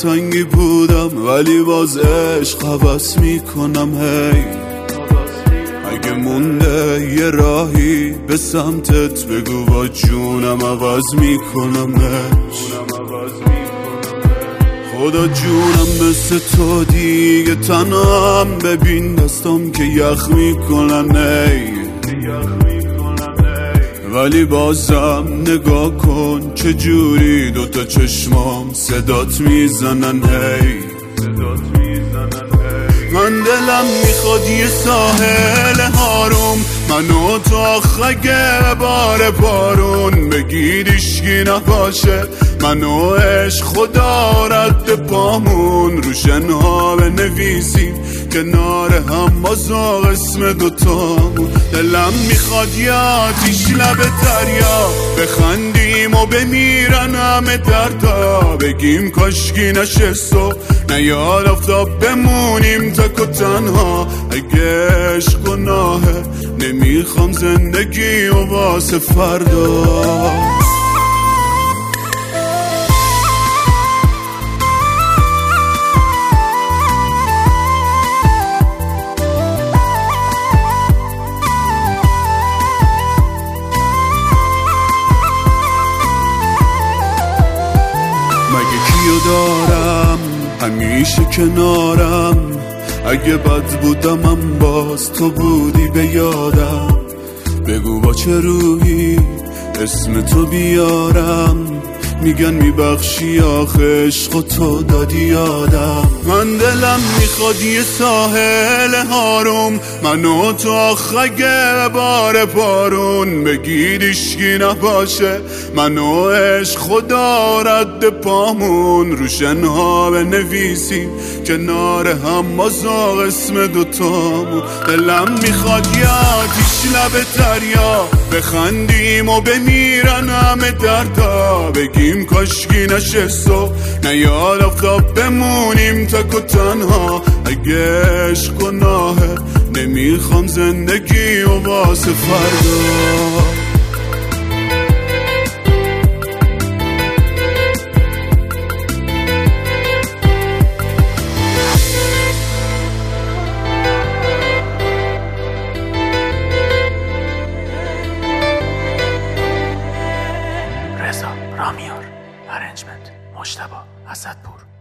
دلتنگی بودم ولی باز عشق حوض میکنم. هی اگه مونده یه راهی به سمتت بگو با جونم عوض میکنمش. خدا جونم مثل تو دیگه تنهام، ببین دستم که یخ میکنن ولی بازم نگاه کن چه جوری دوتا چشمام صدات میزنن. هی من دلم میخواد یه ساحل هاروم، منو تو آخه بار بارون بگید اشکی نباشه، منو عشق خدا رد پامون روشنها بنویسیم کنار هم بازا اسم دوتامون. دلم میخواد یه آتیش لب دریا بخندیم و بمیرن همه دردا، بگیم کاشکی نشست و نیاد آفتاب بمونیم تک و تنها. اگه عشق گناهه نمیخوام زندگی و واسه فردا. مگه کیو دارم همیشه کنارم، اگه بد بودم باز تو بودی به یادم. بگو با چه روحی اسم تو بیارم، میگن میبخشی آخه عشق و تو دادی یادم. من دلم میخواد یه ساحل هاروم، منو تو آخه بار پارون بگید اشکی نباشه، منو عشق خدا رد پامون روشنها بنویسیم کنار هم بازا اسم دوتامون. دلم میخواد یه آتیش لب دریا بخندیم و بمیرن همه دردا، بگیم کاشکی نشست و نیاد آفتاب بمونیم تک و تنها. اگه عشق گناهه نمیخوام زندگی و واسه فردا. رامیار، ارنجمنت مجتبی اسدپور.